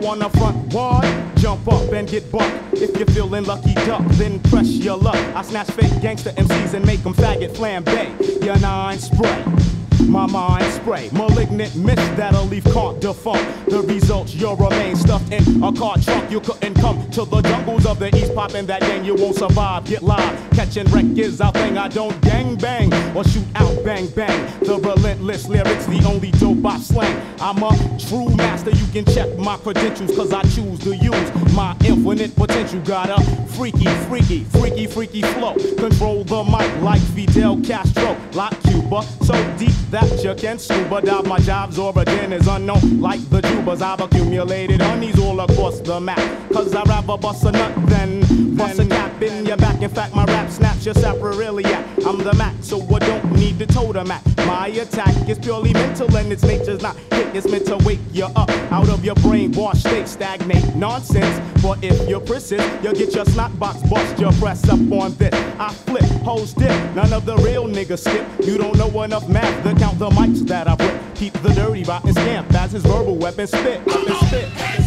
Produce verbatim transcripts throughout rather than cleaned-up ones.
wanna front wide? Jump up and get bucked. If you're feeling lucky duck, then press your luck. I snatch fake gangster M Cs and make them faggot flambe. Your nine spray. My mind spray, malignant mist that'll leave can't defunct. The results, you'll remain stuffed in a car trunk. You couldn't come to the jungles of the east, poppin' that gang, you won't survive. Get live, catching wreck is our thing. I don't gang bang or shoot out bang bang. The relentless lyrics, the only dope I slang. I'm a true master, you can check my credentials, cause I choose to use my infinite potential. Got a freaky, freaky, freaky, freaky flow. Control the mic like Fidel Castro, like Cuba, so deep that you can scuba dive. My job's origin is unknown, like the Jubas. I've accumulated honeys all across the map, cause I'd rather bust a nut than bust a cap in your back. In fact, my rap snaps your sapriliac. I'm the Mac, so I don't need to totem at. My attack is purely mental and its nature's not hit. It's meant to wake you up out of your brainwash state. Stagnate nonsense, but if you persist, you'll get your snot box bust. You press up on this, I flip, hoes dip. None of the real niggas skip. You don't know enough math to count the mics that I rip. Keep the dirty rotten scamp as his verbal weapon spit. Weapon spit.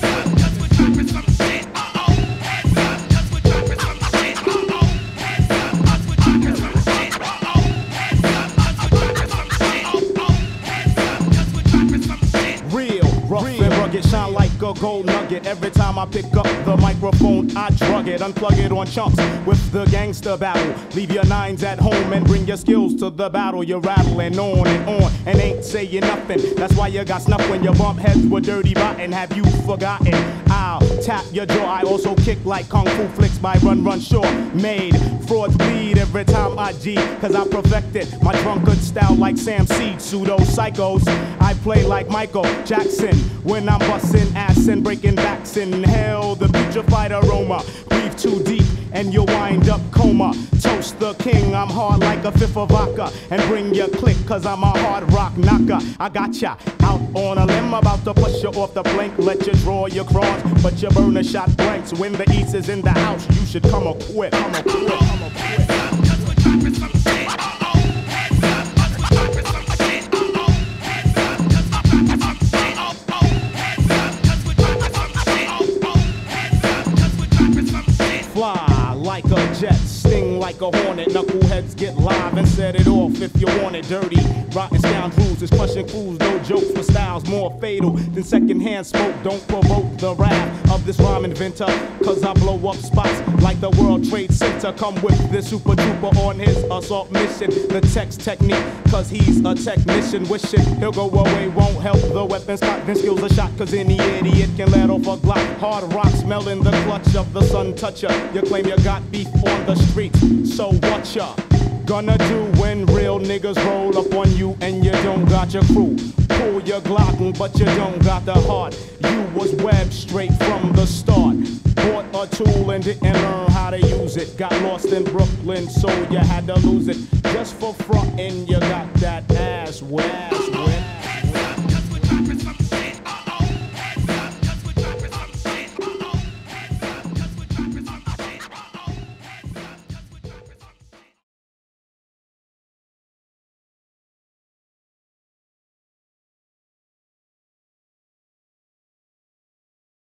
It shine like a gold nugget. Every time I pick up the microphone, I drug it, unplug it on chunks with the gangster battle. Leave your nines at home and bring your skills to the battle. You're rattling on and on and ain't saying nothing. That's why you got snuff when you bump heads with dirty rotten. Have you forgotten? I'll tap your jaw. I also kick like kung fu flicks by Run Run Shaw. Made frauds bleed every time I G, cause I perfected my drunkard style like Sam Seed. Pseudo psychos, I play like Michael Jackson when I'm busting ass and breaking backs. Inhale the putrefied aroma, breathe too deep and you'll wind up coma. Toast the king, I'm hard like a fifth of vodka, and bring your click cause I'm a hard rock knocker. I got ya out on a limb, about to push you off the plank. Let you draw your crowns, but you burn a shot blanks. When the east is in the house, you should come equipped. Come equipped, come equipped. Fly like a jet, sting like a hornet. Knuckleheads get live and set it off if you want it. Dirty, rotten scoundrels is crushing fools. No jokes for styles more fatal than secondhand smoke. Don't provoke the wrath of this rhyme inventor, cause I blow up spots like the World Trade Center. Come with this super trooper on his assault mission. The text technique, cause he's a technician. Wishing he'll go away, won't help the weapons cock. Then skills a shot, cause any idiot can let off a Glock. Hard rock smelling the clutch of the sun toucher. You claim you got beef on the streets, so what ya gonna do when real niggas roll up on you and you don't got your crew? Pull your Glock, but you don't got the heart. You was webbed straight from the start. Bought a tool and didn't learn how to use it. Got lost in Brooklyn, so you had to lose it. Just for frontin', you got that ass wet, wet.